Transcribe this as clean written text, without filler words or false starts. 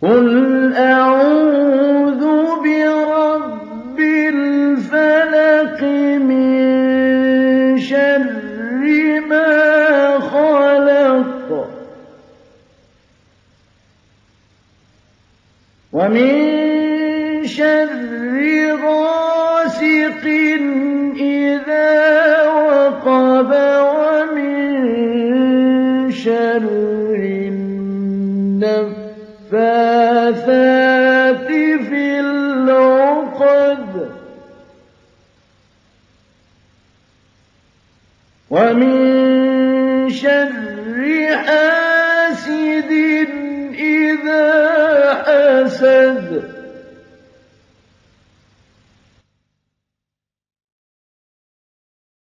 قُلْ أَعُوذُ بِرَبِّ الْفَلَقِ مِن شَرِّ مَا خَلَقَ وَمِن شَرِّ غَاسِقٍ إِذَا وَقَبَ وَمِن شَرِّ النَّفَّاثَاتِ فِي الْعُقَدِ وَمِن شَرِّ حَاسِدٍ إِذَا حَسَدَ